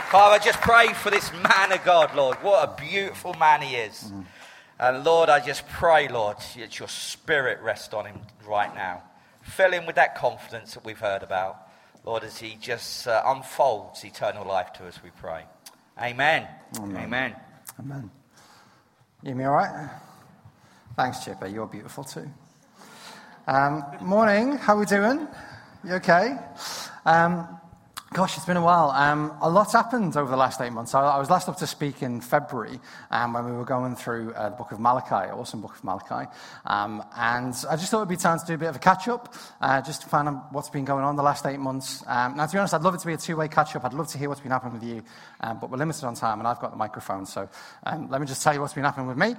Father, I just pray for this man of God, Lord. What a beautiful man he is. And Lord, I just pray, Lord, that your spirit rest on him right now. Fill him with that confidence that we've heard about. Lord, as he just unfolds eternal life to us, we pray. Amen. Amen. Amen. Amen. You hear me all right? Thanks, Chipper. You're beautiful too. Morning. How we doing? You okay? Gosh, it's been a while. A lot's happened over the last 8 months. I was last up to speak in February when we were going through the book of Malachi, awesome book of Malachi. And I just thought it would be time to do a bit of a catch-up, just to find out what's been going on the last 8 months. Now, to be honest, I'd love it to be a two-way catch-up. I'd love to hear what's been happening with you, but we're limited on time, and I've got the microphone, so let me just tell you what's been happening with me.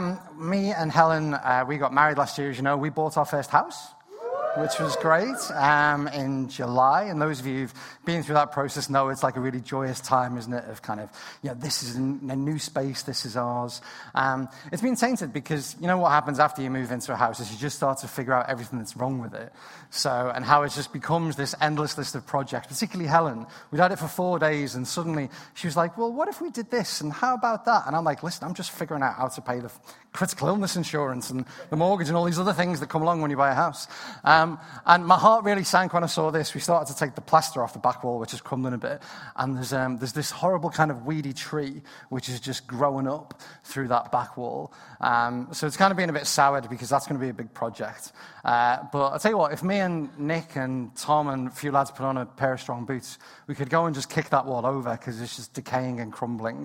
Me and Helen, we got married last year, as you know. We bought our first house, which was great, in July. And those of you who've been through that process know it's like a really joyous time, isn't it? Of kind of, this is a new space, this is ours. It's been tainted because you know what happens after you move into a house is you just start to figure out everything that's wrong with it. So, and how it just becomes this endless list of projects, particularly Helen. We'd had it for 4 days and suddenly she was like, well, what if we did this? And how about that? And I'm like, listen, I'm just figuring out how to pay the critical illness insurance and the mortgage and all these other things that come along when you buy a house. And my heart really sank when I saw this. We started to take the plaster off the back wall, which is crumbling a bit. And there's this horrible kind of weedy tree, which is just growing up through that back wall. So it's kind of been a bit soured because that's going to be a big project. But I'll tell you what, if me and Nick and Tom and a few lads put on a pair of strong boots, we could go and just kick that wall over because it's just decaying and crumbling.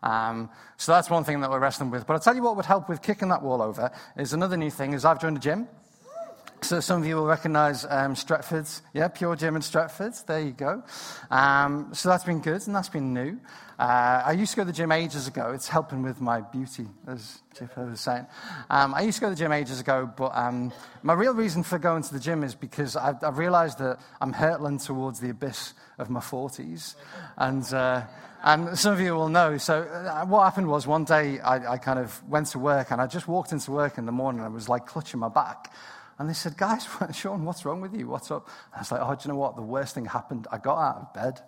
So that's one thing that we're wrestling with. But I'll tell you what would help with kicking that wall over is another new thing is I've joined a gym. So some of you will recognize Stretford's. Yeah, Pure Gym in Stretford's. There you go. So that's been good, and that's been new. I used to go to the gym ages ago. It's helping with my beauty, as Chip was saying. I used to go to the gym ages ago, but my real reason for going to the gym is because I've realized that I'm hurtling towards the abyss of my 40s. And some of you will know. So what happened was one day I kind of went to work, and I just walked into work in the morning, and I was like clutching my back. And they said, guys, Sean, what's wrong with you? What's up? And I was like, oh, do you know what? The worst thing happened. I got out of bed.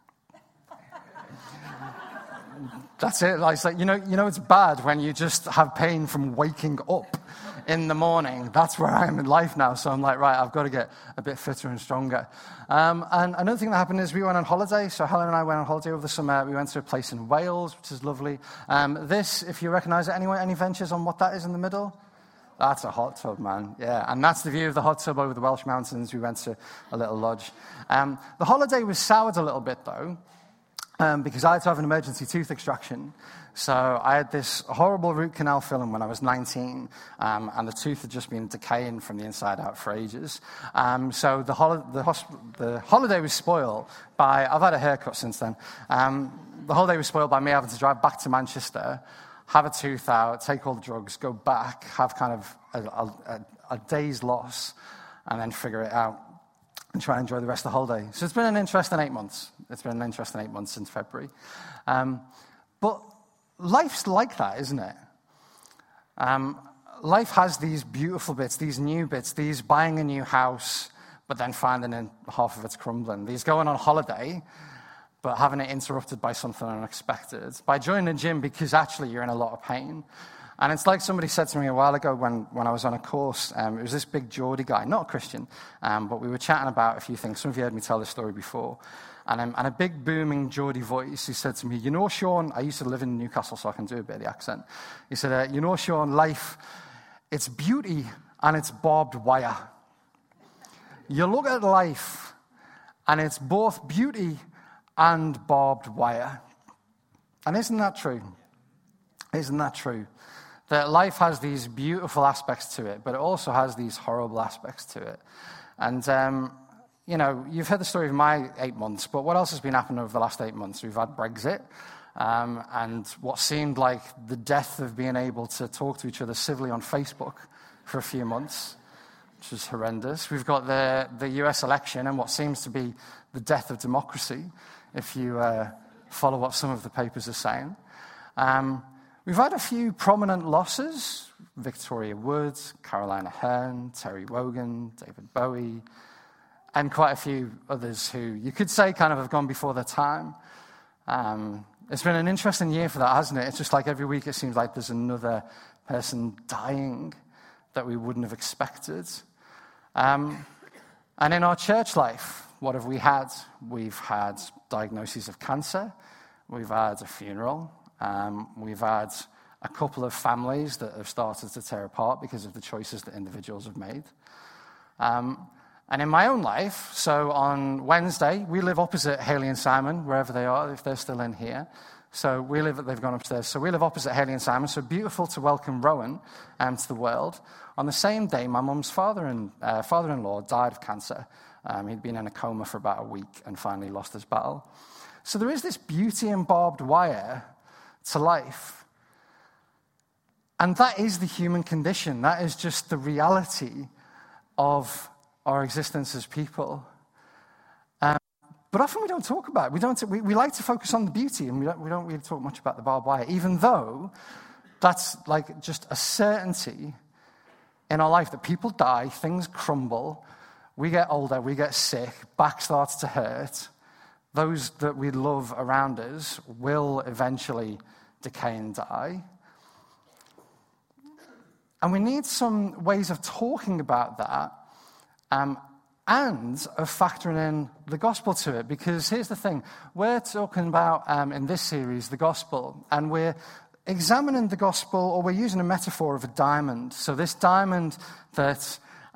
That's it. Like, you know, it's bad when you just have pain from waking up in the morning. That's where I am in life now. So I'm like, right, I've got to get a bit fitter and stronger. And another thing that happened is we went on holiday. So Helen and I went on holiday over the summer. We went to a place in Wales, which is lovely. This, if you recognize it, anyone, any ventures on what that is in the middle? That's a hot tub, man. Yeah, and that's the view of the hot tub over the Welsh mountains. We went to a little lodge. The holiday was soured a little bit, though, because I had to have an emergency tooth extraction. So I had this horrible root canal filling when I was 19, and the tooth had just been decaying from the inside out for ages. So the holiday was spoiled by, I've had a haircut since then, the holiday was spoiled by me having to drive back to Manchester, have a tooth out, take all the drugs, go back, have kind of a day's loss, and then figure it out and try and enjoy the rest of the holiday. So it's been an interesting 8 months. It's been an interesting 8 months since February. But life's like that, isn't it? Life has these beautiful bits, these new bits, these buying a new house, but then finding in half of it's crumbling. These going on holiday, but having it interrupted by something unexpected, by joining a gym because actually you're in a lot of pain. And it's like somebody said to me a while ago when I was on a course, it was this big Geordie guy, not a Christian, but we were chatting about a few things. Some of you heard me tell this story before. And a big booming Geordie voice, he said to me, you know, Sean, I used to live in Newcastle, so I can do a bit of the accent. He said, you know, Sean, life, it's beauty and it's barbed wire. You look at life and it's both beauty and barbed wire. And isn't that true? Isn't that true? That life has these beautiful aspects to it, but it also has these horrible aspects to it. And, you know, you've heard the story of my 8 months, but what else has been happening over the last 8 months? We've had Brexit, and what seemed like the death of being able to talk to each other civilly on Facebook for a few months, which is horrendous. We've got the US election and what seems to be the death of democracy, if you follow what some of the papers are saying. We've had a few prominent losses. Victoria Wood, Caroline Aherne, Terry Wogan, David Bowie, and quite a few others who you could say kind of have gone before their time. It's been an interesting year for that, hasn't it? It's just like every week it seems like there's another person dying that we wouldn't have expected. And in our church life, what have we had? We've had diagnoses of cancer. We've had a funeral. We've had a couple of families that have started to tear apart because of the choices that individuals have made. And in my own life, so on Wednesday, we live opposite Haley and Simon, wherever they are, if they're still in here. So they've gone upstairs. So we live opposite Haley and Simon. So beautiful to welcome Rowan to the world. On the same day, my mum's father-in-law died of cancer. He'd been in a coma for about a week and finally lost his battle. So there is this beauty and barbed wire to life. And that is the human condition. That is just the reality of our existence as people. But often we don't talk about it. We like to focus on the beauty, and we don't really talk much about the barbed wire, even though that's like just a certainty in our life that people die, things crumble, we get older, we get sick, back starts to hurt. Those that we love around us will eventually decay and die. And we need some ways of talking about that and of factoring in the gospel to it. Because here's the thing. We're talking about, in this series, the gospel. And we're examining the gospel, or we're using a metaphor of a diamond. So this diamond that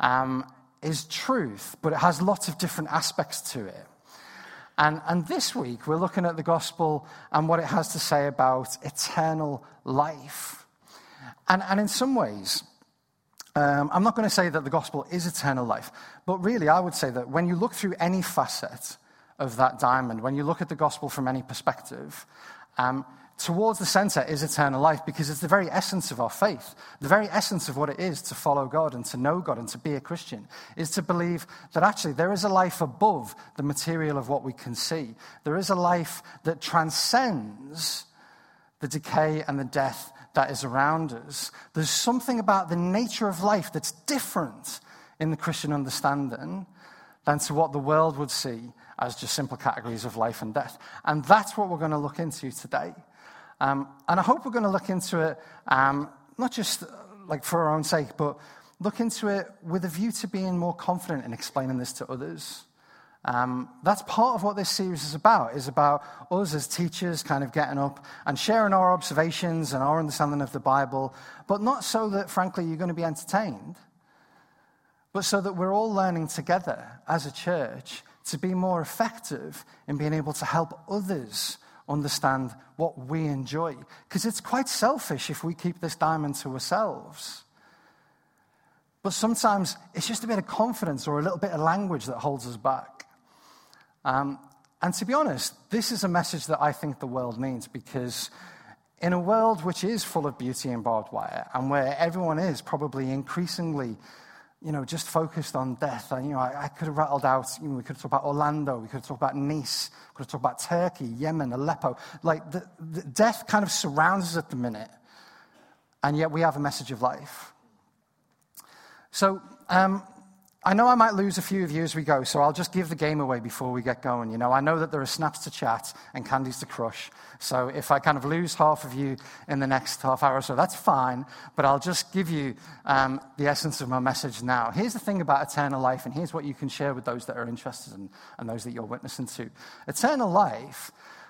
is truth, but it has lots of different aspects to it. And this week, we're looking at the gospel and what it has to say about eternal life. And in some ways, I'm not going to say that the gospel is eternal life, but really I would say that when you look through any facet of that diamond, when you look at the gospel from any perspective, towards the center is eternal life, because it's the very essence of our faith. The very essence of what it is to follow God and to know God and to be a Christian is to believe that actually there is a life above the material of what we can see. There is a life that transcends the decay and the death that is around us. There's something about the nature of life that's different in the Christian understanding than to what the world would see as just simple categories of life and death. And that's what we're going to look into today. And I hope we're going to look into it, not just like for our own sake, but look into it with a view to being more confident in explaining this to others. That's part of what this series is about us as teachers kind of getting up and sharing our observations and our understanding of the Bible, but not so that, frankly, you're going to be entertained, but so that we're all learning together as a church to be more effective in being able to help others understand what we enjoy. Because it's quite selfish if we keep this diamond to ourselves. But sometimes it's just a bit of confidence or a little bit of language that holds us back. And to be honest, this is a message that I think the world needs, because in a world which is full of beauty and barbed wire, and where everyone is probably increasingly, just focused on death. And, I could have rattled out, we could talk about Orlando, we could talk about Nice, we could talk about Turkey, Yemen, Aleppo. Like, the death kind of surrounds us at the minute, and yet we have a message of life. So, I know I might lose a few of you as we go, so I'll just give the game away before we get going. I know that there are snaps to chat and candies to crush, so if I kind of lose half of you in the next half hour or so, that's fine, but I'll just give you the essence of my message now. Here's the thing about eternal life, and here's what you can share with those that are interested and those that you're witnessing to. Eternal life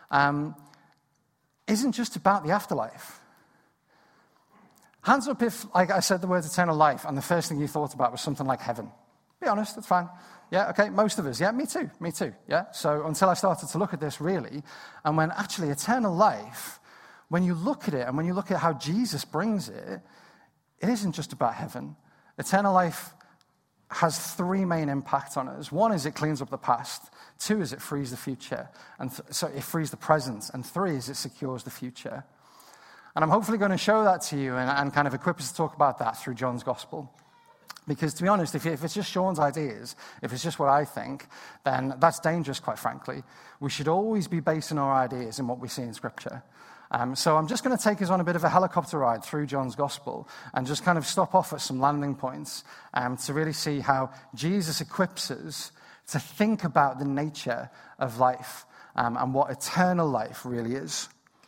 isn't just about the afterlife. Hands up if, like I said, the word eternal life, and the first thing you thought about was something like heaven. Be honest, that's fine. Yeah, okay, most of us. Yeah, me too, yeah. So until I started to look at this really, and when actually eternal life, when you look at it and when you look at how Jesus brings it, it isn't just about heaven. Eternal life has three main impacts on us. One is it cleans up the past. Two is it frees the future. And so it frees the present. And three is it secures the future. And I'm hopefully going to show that to you and kind of equip us to talk about that through John's gospel. Because to be honest, if it's just Sean's ideas, if it's just what I think, then that's dangerous, quite frankly. We should always be basing our ideas in what we see in Scripture. So I'm just going to take us on a bit of a helicopter ride through John's Gospel and just kind of stop off at some landing points to really see how Jesus equips us to think about the nature of life and what eternal life really is.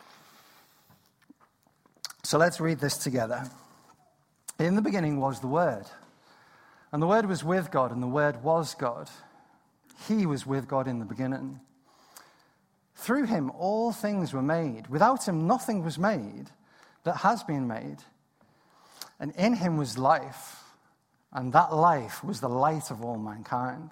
So let's read this together. In the beginning was the Word, and the Word was with God, and the Word was God. He was with God in the beginning. Through him all things were made. Without him nothing was made that has been made. And in him was life, and that life was the light of all mankind.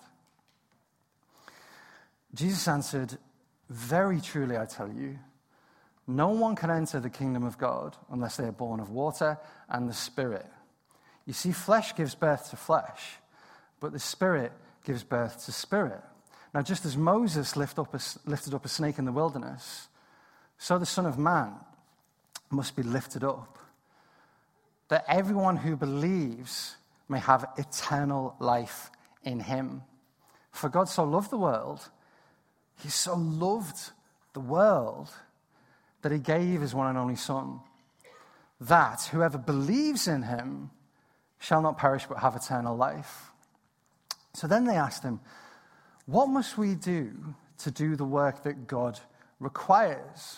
Jesus answered, "Very truly I tell you, no one can enter the kingdom of God unless they are born of water and the Spirit. You see, flesh gives birth to flesh, but the Spirit gives birth to spirit. Now, just as Moses lifted up a snake in the wilderness, so the Son of Man must be lifted up, that everyone who believes may have eternal life in him. For God so loved the world, he so loved the world, that he gave his one and only Son, that whoever believes in him shall not perish but have eternal life." So then they asked him, "What must we do to do the work that God requires?"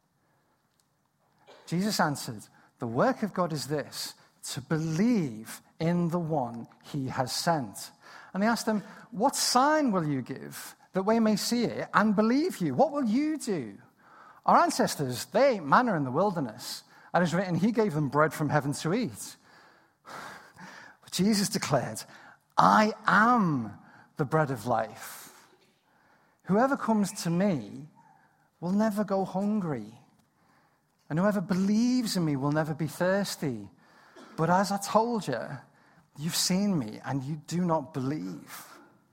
Jesus answered, "The work of God is this, to believe in the one he has sent." And they asked him, "What sign will you give that we may see it and believe you? What will you do? Our ancestors, they ate manna in the wilderness. And it is written, he gave them bread from heaven to eat." But Jesus declared, "I am the bread of life. Whoever comes to me will never go hungry. And whoever believes in me will never be thirsty. But as I told you, you've seen me and you do not believe.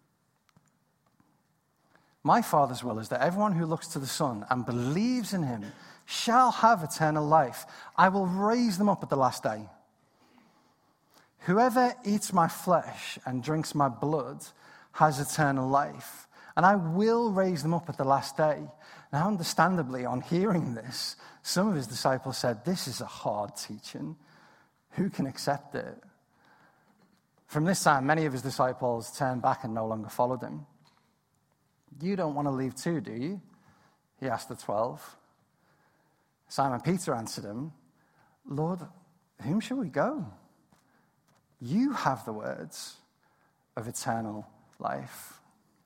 My Father's will is that everyone who looks to the Son and believes in him shall have eternal life. I will raise them up at the last day. Whoever eats my flesh and drinks my blood has eternal life, and I will raise them up at the last day." Now, understandably, on hearing this, some of his disciples said, "This is a hard teaching. Who can accept it?" From this time, many of his disciples turned back and no longer followed him. "You don't want to leave too, do you?" he asked the 12. Simon Peter answered him, "Lord, whom shall we go? You have the words of eternal life."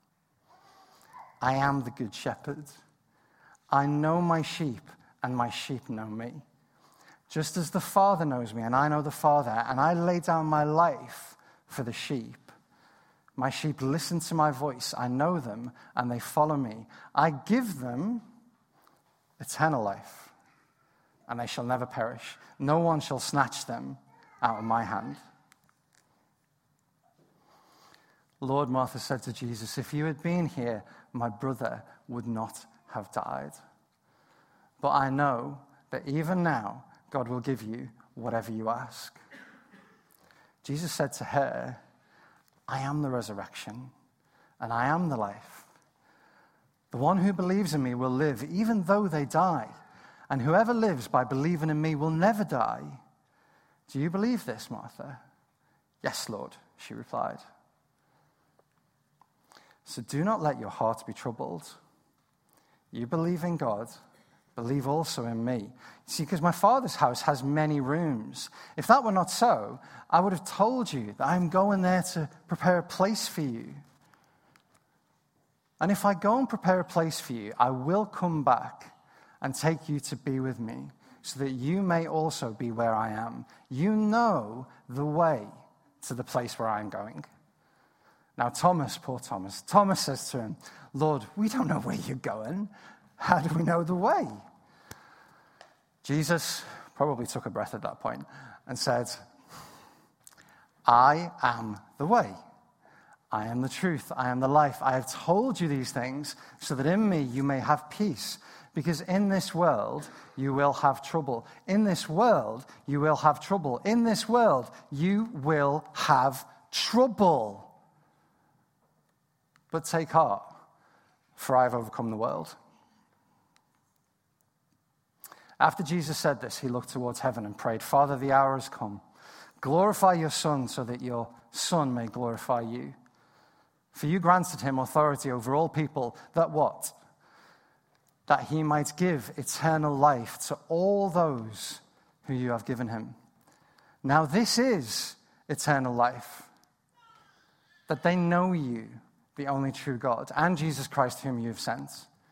I am the good shepherd. I know my sheep, and my sheep know me. Just as the Father knows me, and I know the Father, and I lay down my life for the sheep. My sheep listen to my voice. I know them, and they follow me. I give them eternal life, and they shall never perish. No one shall snatch them out of my hand. "Lord," Martha said to Jesus, "if you had been here, my brother would not have died. But I know that even now, God will give you whatever you ask." Jesus said to her, "I am the resurrection, and I am the life. The one who believes in me will live, even though they die. And whoever lives by believing in me will never die. Do you believe this, Martha?" "Yes, Lord," she replied. "So do not let your heart be troubled. You believe in God, believe also in me. See, because my Father's house has many rooms. If that were not so, I would have told you that I'm going there to prepare a place for you. And if I go and prepare a place for you, I will come back and take you to be with me, so that you may also be where I am. You know the way to the place where I am going." Now Thomas, poor Thomas says to him, "Lord, we don't know where you're going. How do we know the way?" Jesus probably took a breath at that point and said, "I am the way. I am the truth. I am the life. I have told you these things so that in me you may have peace. Because in this world you will have trouble. In this world you will have trouble. In this world you will have trouble. But take heart, for I have overcome the world." After Jesus said this, he looked towards heaven and prayed, "Father, the hour has come. Glorify your Son so that your Son may glorify you. For you granted him authority over all people, that what? that he might give eternal life to all those who you have given him. Now this is eternal life, that they know you, the only true God, and Jesus Christ whom you have sent.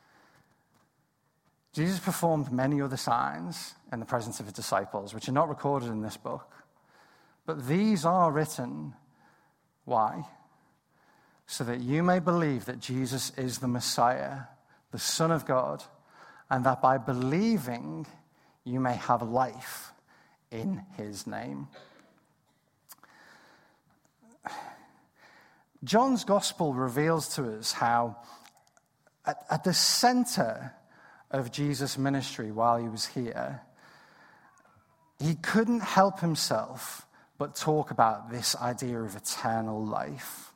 Jesus performed many other signs in the presence of his disciples, which are not recorded in this book. But these are written. Why? So that you may believe that Jesus is the Messiah, the Son of God, and that by believing you may have life in his name. John's gospel reveals to us how at the center of Jesus' ministry while he was here, he couldn't help himself but talk about this idea of eternal life.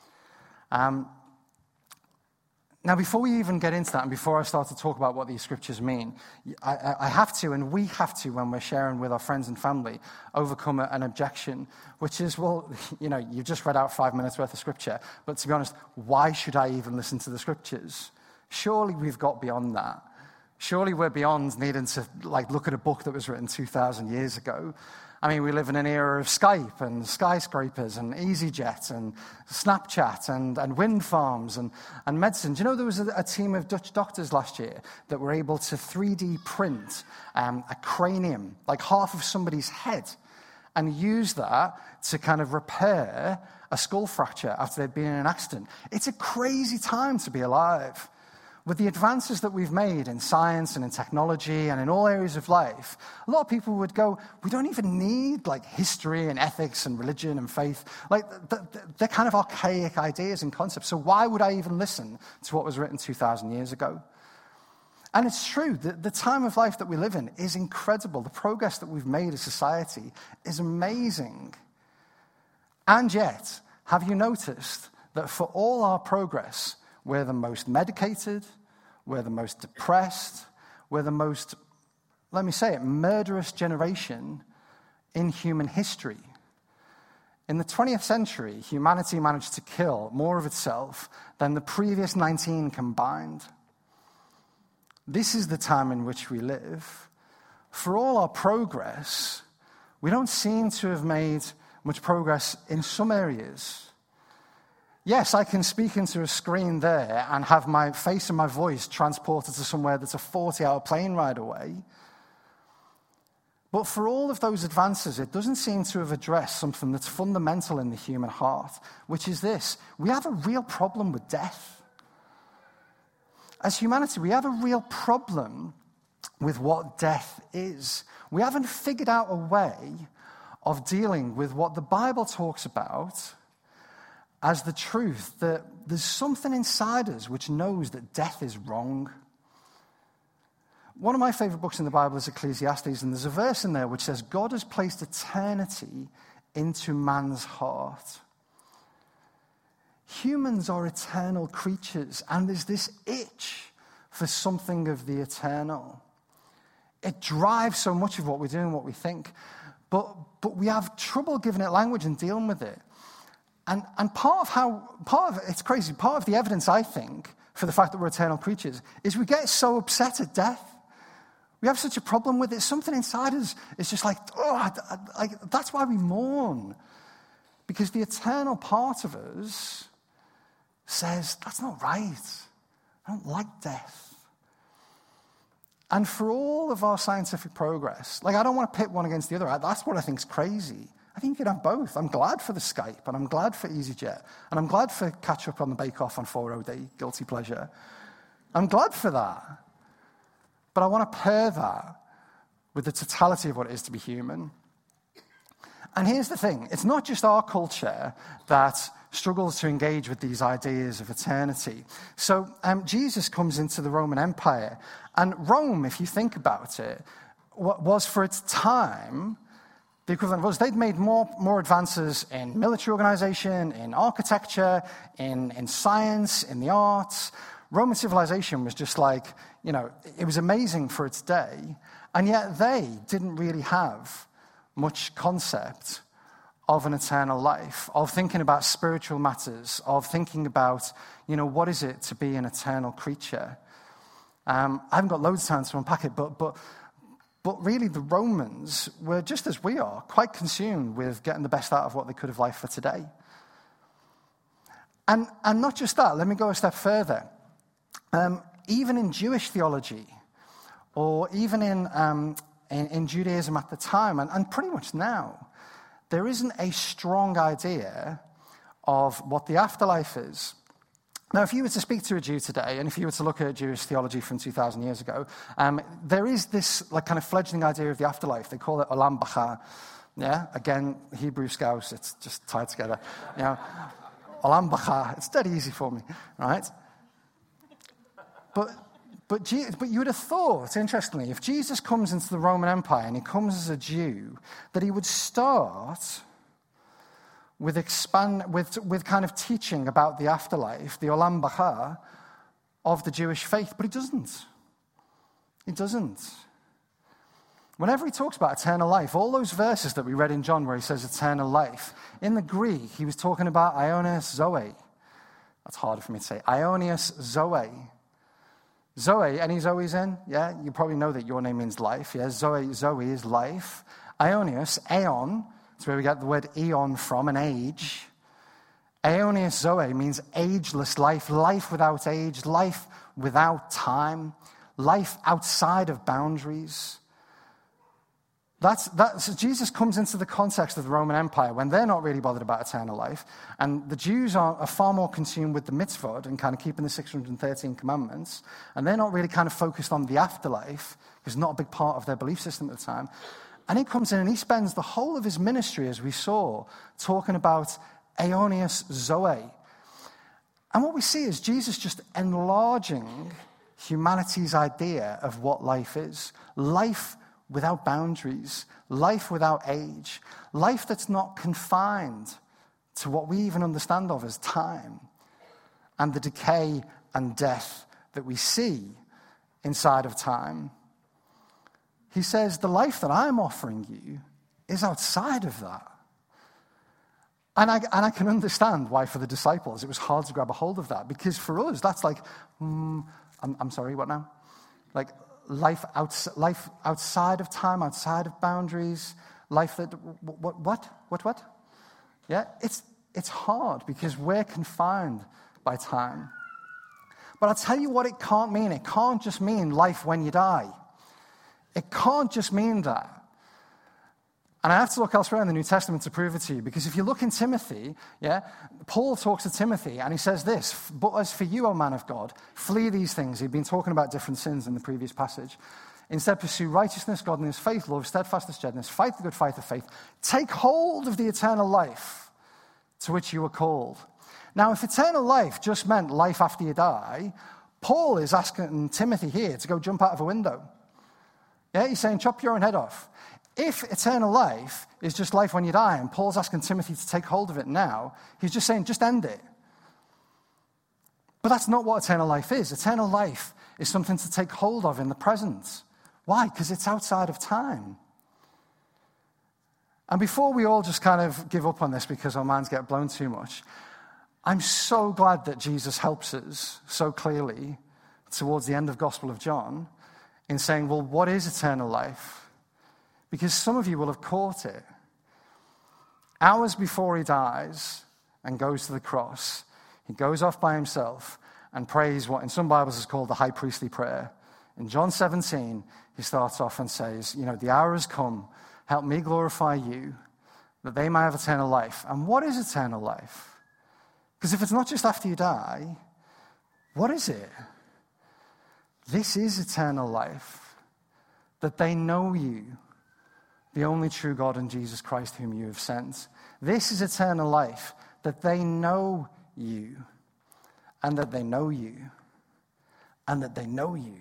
Now, before we even get into that, and before I start to talk about what these scriptures mean, I have to, and we have to, when we're sharing with our friends and family, overcome an objection, which is, well, you know, you've just read out 5 minutes worth of scripture, but to be honest, why should I even listen to the scriptures? Surely we've got beyond that. Surely we're beyond needing to look at a book that was written 2,000 years ago. I mean, we live in an era of Skype and skyscrapers and EasyJet and Snapchat and wind farms and medicine. Do you know there was a team of Dutch doctors last year that were able to 3D print a cranium, like half of somebody's head, and use that to kind of repair a skull fracture after they'd been in an accident? It's a crazy time to be alive. With the advances that we've made in science and in technology and in all areas of life, a lot of people would go, we don't even need history and ethics and religion and faith. They're kind of archaic ideas and concepts. So why would I even listen to what was written 2,000 years ago? And it's true that the time of life that we live in is incredible. The progress that we've made as society is amazing. And yet, have you noticed that for all our progress, we're the most medicated, we're the most depressed, we're the most, let me say it, murderous generation in human history. In the 20th century, humanity managed to kill more of itself than the previous 19 combined. This is the time in which we live. For all our progress, we don't seem to have made much progress in some areas. Yes, I can speak into a screen there and have my face and my voice transported to somewhere that's a 40-hour plane ride away. But for all of those advances, it doesn't seem to have addressed something that's fundamental in the human heart, which is this: we have a real problem with death. As humanity, we have a real problem with what death is. We haven't figured out a way of dealing with what the Bible talks about as the truth that there's something inside us which knows that death is wrong. One of my favorite books in the Bible is Ecclesiastes, and there's a verse in there which says, God has placed eternity into man's heart. Humans are eternal creatures, and there's this itch for something of the eternal. It drives so much of what we do and what we think, but we have trouble giving it language and dealing with it. And part of it's crazy, part of the evidence, I think, for the fact that we're eternal creatures is we get so upset at death. We have such a problem with it. Something inside us is just that's why we mourn. Because the eternal part of us says, that's not right. I don't like death. And for all of our scientific progress, I don't want to pit one against the other. That's what I think is crazy. I think you can have both. I'm glad for the Skype, and I'm glad for EasyJet, and I'm glad for catch up on the Bake Off on 4OD, guilty pleasure. I'm glad for that. But I want to pair that with the totality of what it is to be human. And here's the thing. It's not just our culture that struggles to engage with these ideas of eternity. So Jesus comes into the Roman Empire, and Rome, if you think about it, was for its time, the equivalent was they'd made more advances in military organization, in architecture, in science, in the arts. Roman civilization was just it was amazing for its day, and yet they didn't really have much concept of an eternal life, of thinking about spiritual matters, of thinking about, what is it to be an eternal creature. I haven't got loads of time to unpack it, but really the Romans were just as we are, quite consumed with getting the best out of what they could of life for today. And not just that, let me go a step further. Even in Jewish theology, or even in Judaism at the time, and pretty much now, there isn't a strong idea of what the afterlife is. Now, if you were to speak to a Jew today, and if you were to look at Jewish theology from 2,000 years ago, there is this kind of fledgling idea of the afterlife. They call it Olam Bacha. Yeah, again, Hebrew Scouse, it's just tied together. Olam Bacha, it's dead easy for me, right? But you would have thought, interestingly, if Jesus comes into the Roman Empire and he comes as a Jew, that he would start with kind of teaching about the afterlife, the Olam Bacha, of the Jewish faith. But he doesn't. He doesn't. Whenever he talks about eternal life, all those verses that we read in John where he says eternal life, in the Greek, he was talking about Ionios Zoe. That's harder for me to say. Ionios Zoe. Zoe, any Zoes in? Yeah, you probably know that your name means life. Yeah, Zoe is life. Ionios, aeon, that's where we get the word eon from, an age. Ionios Zoe means ageless life, life without age, life without time, life outside of boundaries. So Jesus comes into the context of the Roman Empire when they're not really bothered about eternal life, and the Jews are far more consumed with the mitzvot and kind of keeping the 613 commandments, and they're not really kind of focused on the afterlife, because it's not a big part of their belief system at the time. And he comes in and he spends the whole of his ministry, as we saw, talking about Ionios Zoe. And what we see is Jesus just enlarging humanity's idea of what life is. Life without boundaries, life without age, life that's not confined to what we even understand of as time and the decay and death that we see inside of time. He says, the life that I'm offering you is outside of that. And I can understand why for the disciples it was hard to grab a hold of that, because for us that's like, I'm sorry, what now? Like, life outside of time, outside of boundaries, life that, what? Yeah, it's hard because we're confined by time. But I'll tell you what it can't mean. It can't just mean life when you die. It can't just mean that. And I have to look elsewhere in the New Testament to prove it to you, because if you look in Timothy, yeah, Paul talks to Timothy and he says this, but as for you, O man of God, flee these things. He'd been talking about different sins in the previous passage. Instead, pursue righteousness, godliness, faith, love, steadfastness, gentleness, fight the good fight of faith. Take hold of the eternal life to which you were called. Now, if eternal life just meant life after you die, Paul is asking Timothy here to go jump out of a window. Yeah, he's saying, chop your own head off. If eternal life is just life when you die, and Paul's asking Timothy to take hold of it now, he's just saying, just end it. But that's not what eternal life is. Eternal life is something to take hold of in the present. Why? Because it's outside of time. And before we all just kind of give up on this because our minds get blown too much, I'm so glad that Jesus helps us so clearly towards the end of Gospel of John in saying, well, what is eternal life? Because some of you will have caught it. Hours before he dies and goes to the cross, he goes off by himself and prays what in some Bibles is called the high priestly prayer. In John 17, he starts off and says, the hour has come, help me glorify you, that they may have eternal life. And what is eternal life? Because if it's not just after you die, what is it? This is eternal life, that they know you, the only true God and Jesus Christ whom you have sent. This is eternal life, that they know you, and that they know you, and that they know you.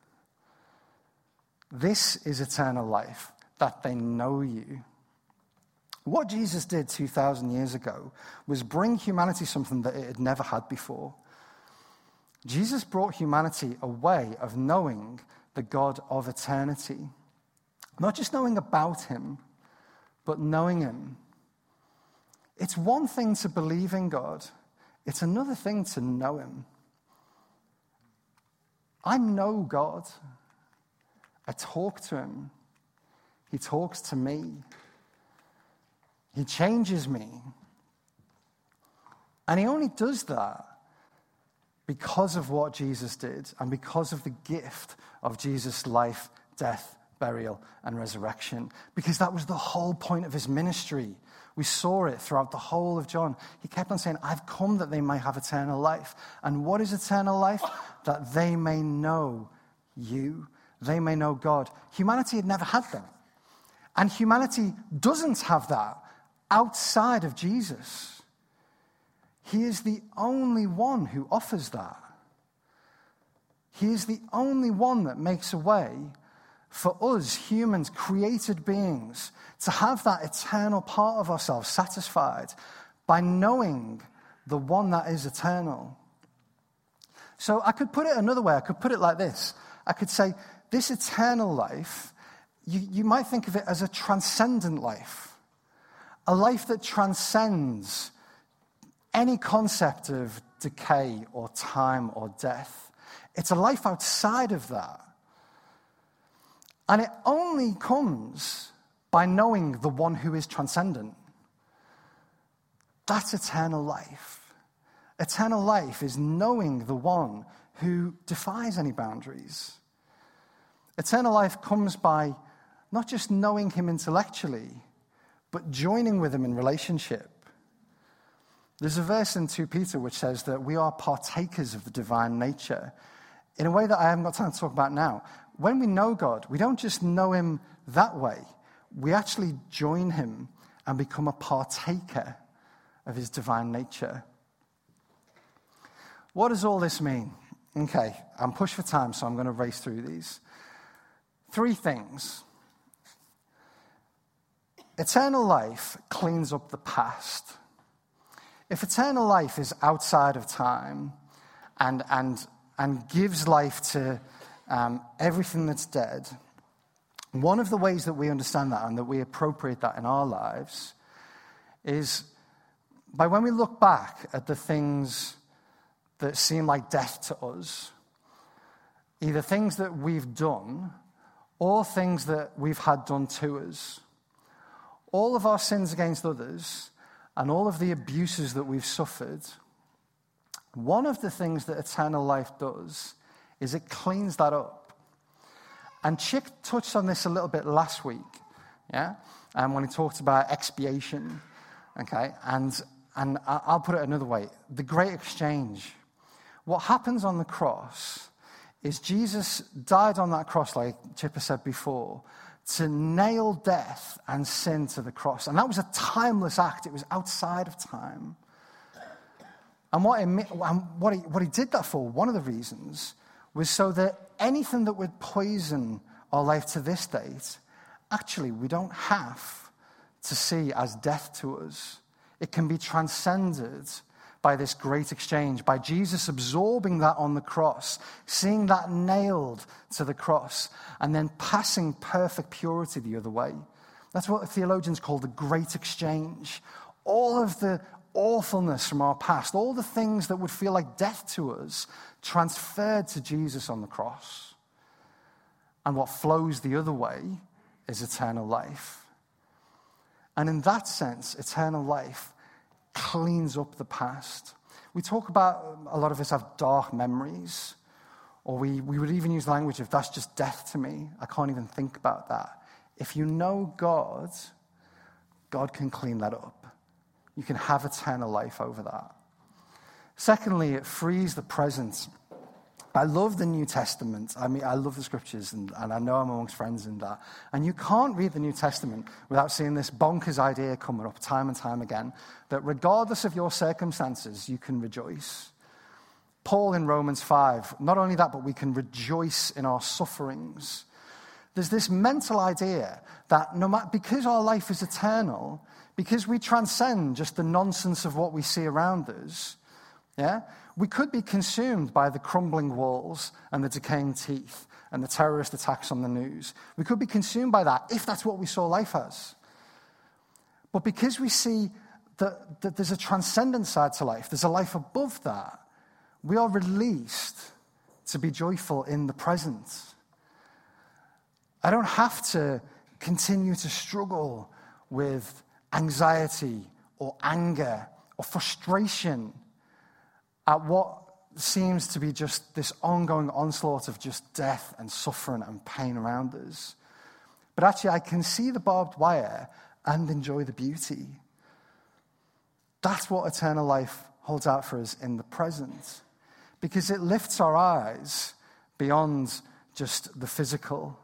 This is eternal life, that they know you. What Jesus did 2,000 years ago was bring humanity something that it had never had before. Jesus brought humanity a way of knowing the God of eternity. Not just knowing about him, but knowing him. It's one thing to believe in God. It's another thing to know him. I know God. I talk to him. He talks to me. He changes me. And he only does that because of what Jesus did and because of the gift of Jesus' life, death, burial, and resurrection. Because that was the whole point of his ministry. We saw it throughout the whole of John. He kept on saying, I've come that they may have eternal life. And what is eternal life? That they may know you. They may know God. Humanity had never had that. And humanity doesn't have that outside of Jesus. He is the only one who offers that. He is the only one that makes a way for us, humans, created beings, to have that eternal part of ourselves satisfied by knowing the one that is eternal. So I could put it another way. I could put it like this. I could say, this eternal life, you might think of it as a transcendent life. A life that transcends any concept of decay or time or death. It's a life outside of that. And it only comes by knowing the one who is transcendent. That's eternal life. Eternal life is knowing the one who defies any boundaries. Eternal life comes by not just knowing him intellectually, but joining with him in relationship. There's a verse in 2 Peter which says that we are partakers of the divine nature in a way that I haven't got time to talk about now. When we know God, we don't just know him that way. We actually join him and become a partaker of his divine nature. What does all this mean? Okay, I'm pushed for time, so I'm going to race through these. 3 things. Eternal life cleans up the past. If eternal life is outside of time and gives life to everything that's dead, one of the ways that we understand that and that we appropriate that in our lives is by when we look back at the things that seem like death to us, either things that we've done or things that we've had done to us, all of our sins against others and all of the abuses that we've suffered, one of the things that eternal life does is it cleans that up. And Chick touched on this a little bit last week, yeah, when he talked about expiation, okay, and I'll put it another way, the great exchange. What happens on the cross is Jesus died on that cross, like Chipper said before, to nail death and sin to the cross. And that was a timeless act. It was outside of time. And what he did that for, one of the reasons, was so that anything that would poison our life to this date, actually we don't have to see as death to us. It can be transcended by this great exchange, by Jesus absorbing that on the cross, seeing that nailed to the cross, and then passing perfect purity the other way. That's what the theologians call the great exchange. All of the awfulness from our past, all the things that would feel like death to us, transferred to Jesus on the cross. And what flows the other way is eternal life. And in that sense, eternal life cleans up the past. We talk about, a lot of us have dark memories, or we would even use the language of, that's just death to me. I can't even think about that. If you know God, God can clean that up. You can have eternal life over that. Secondly, it frees the present. I love the New Testament. I mean, I love the scriptures, and I know I'm amongst friends in that. And you can't read the New Testament without seeing this bonkers idea coming up time and time again, that regardless of your circumstances, you can rejoice. Paul in Romans 5, not only that, but we can rejoice in our sufferings. There's this mental idea that no matter, because our life is eternal, because we transcend just the nonsense of what we see around us, yeah, we could be consumed by the crumbling walls and the decaying teeth and the terrorist attacks on the news. We could be consumed by that if that's what we saw life as. But because we see that there's a transcendent side to life, there's a life above that, we are released to be joyful in the present. I don't have to continue to struggle with anxiety or anger or frustration at what seems to be just this ongoing onslaught of just death and suffering and pain around us. But actually, I can see the barbed wire and enjoy the beauty. That's what eternal life holds out for us in the present, because it lifts our eyes beyond just the physical.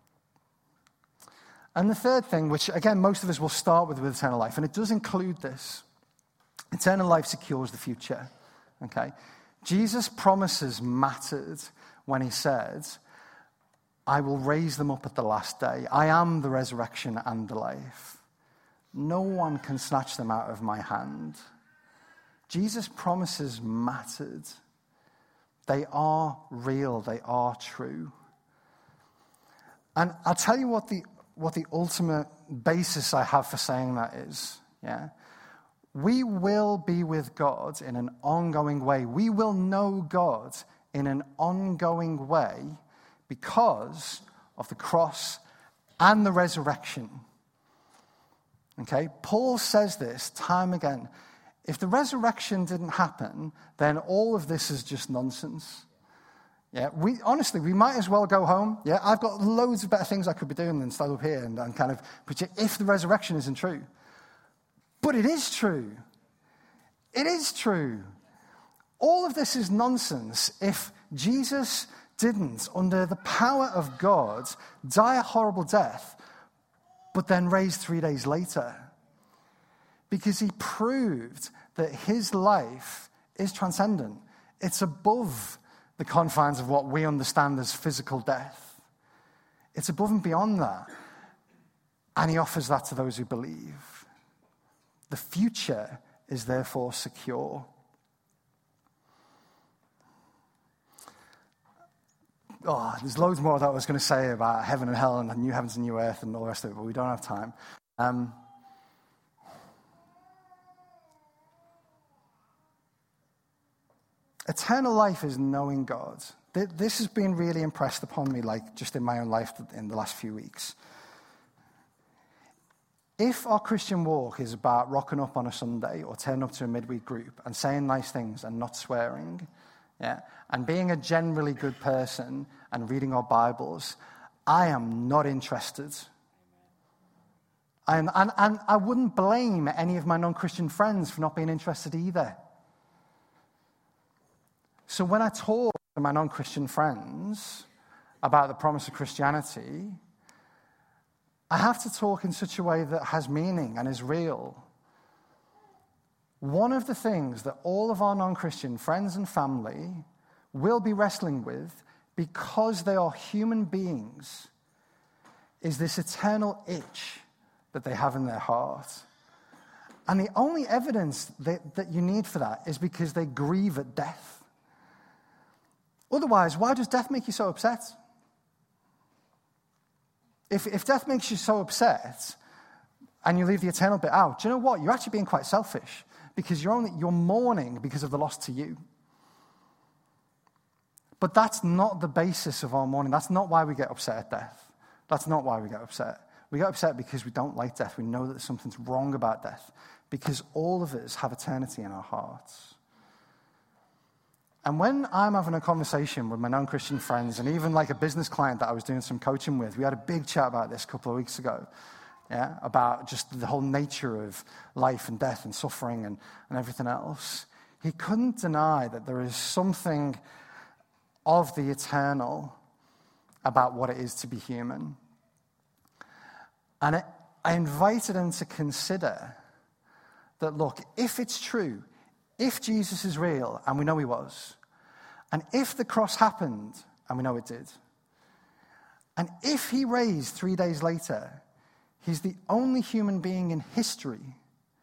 And the third thing, which again most of us will start with eternal life, and it does include this: eternal life secures the future. Okay? Jesus' promises mattered when he said, I will raise them up at the last day. I am the resurrection and the life. No one can snatch them out of my hand. Jesus' promises mattered. They are real. They are true. And I'll tell you what the ultimate basis I have for saying that is. Yeah? We will be with God in an ongoing way. We will know God in an ongoing way because of the cross and the resurrection. Okay? Paul says this time again. If the resurrection didn't happen, then all of this is just nonsense. Yeah, we might as well go home. Yeah, I've got loads of better things I could be doing than stay up here and kind of preach it if the resurrection isn't true. But it is true. It is true. All of this is nonsense if Jesus didn't, under the power of God, die a horrible death, but then raise 3 days later. Because he proved that his life is transcendent. It's above the confines of what we understand as physical death. It's above and beyond that. And he offers that to those who believe. The future is therefore secure. Oh, there's loads more that I was going to say about heaven and hell and the new heavens and new earth and all the rest of it, but we don't have time. Eternal life is knowing God. This has been really impressed upon me, like just in my own life in the last few weeks. If our Christian walk is about rocking up on a Sunday or turning up to a midweek group and saying nice things and not swearing, yeah, and being a generally good person and reading our Bibles, I am not interested. And I wouldn't blame any of my non-Christian friends for not being interested either. So when I talk to my non-Christian friends about the promise of Christianity, I have to talk in such a way that has meaning and is real. One of the things that all of our non-Christian friends and family will be wrestling with, because they are human beings, is this eternal itch that they have in their heart. And the only evidence that you need for that is because they grieve at death. Otherwise, why does death make you so upset? If death makes you so upset and you leave the eternal bit out, do you know what? You're actually being quite selfish, because you're mourning because of the loss to you. But that's not the basis of our mourning. That's not why we get upset at death. That's not why we get upset. We get upset because we don't like death. We know that something's wrong about death, because all of us have eternity in our hearts. And when I'm having a conversation with my non-Christian friends, and even like a business client that I was doing some coaching with, we had a big chat about this a couple of weeks ago, yeah, about just the whole nature of life and death and suffering and everything else. He couldn't deny that there is something of the eternal about what it is to be human. And I invited him to consider that, look, if it's true, if Jesus is real, and we know he was, and if the cross happened, and we know it did, and if he raised 3 days later, he's the only human being in history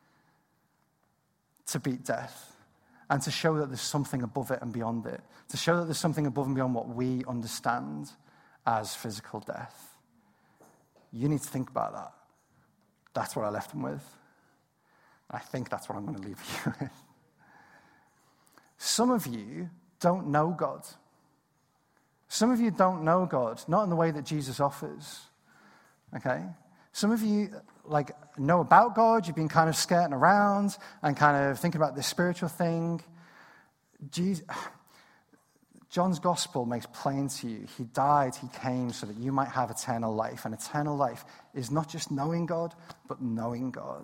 to beat death and to show that there's something above it and beyond it, to show that there's something above and beyond what we understand as physical death. You need to think about that. That's what I left him with. I think that's what I'm going to leave you with. Some of you don't know God. Some of you don't know God, not in the way that Jesus offers. Okay? Some of you, know about God. You've been kind of skirting around and kind of thinking about this spiritual thing. John's gospel makes plain to you, he died, he came so that you might have eternal life. And eternal life is not just knowing God, but knowing God.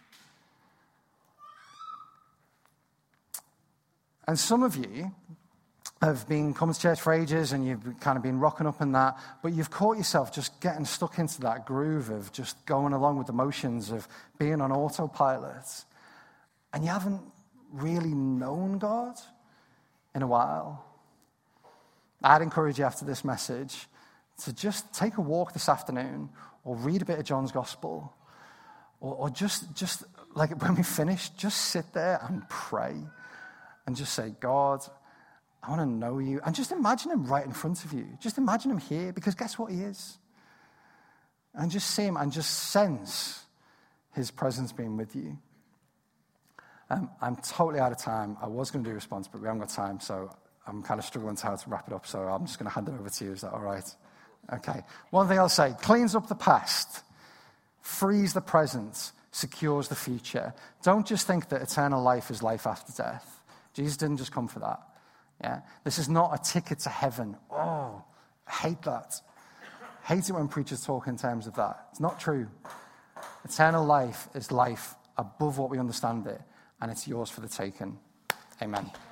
And some of you have been coming to church for ages and you've kind of been rocking up in that, but you've caught yourself just getting stuck into that groove of just going along with the motions of being on autopilot. And you haven't really known God in a while. I'd encourage you after this message to just take a walk this afternoon or read a bit of John's gospel or just when we finish, just sit there and pray and just say, God, I want to know you. And just imagine him right in front of you. Just imagine him here, because guess what he is? And just see him and just sense his presence being with you. I'm totally out of time. I was going to do a response, but we haven't got time, so I'm kind of struggling to how to wrap it up, so I'm just going to hand it over to you. Is that all right? Okay. One thing I'll say, cleans up the past, frees the present, secures the future. Don't just think that eternal life is life after death. Jesus didn't just come for that. Yeah, this is not a ticket to heaven. Oh, I hate that. Hate it when preachers talk in terms of that. It's not true. Eternal life is life above what we understand it, and it's yours for the taking. Amen.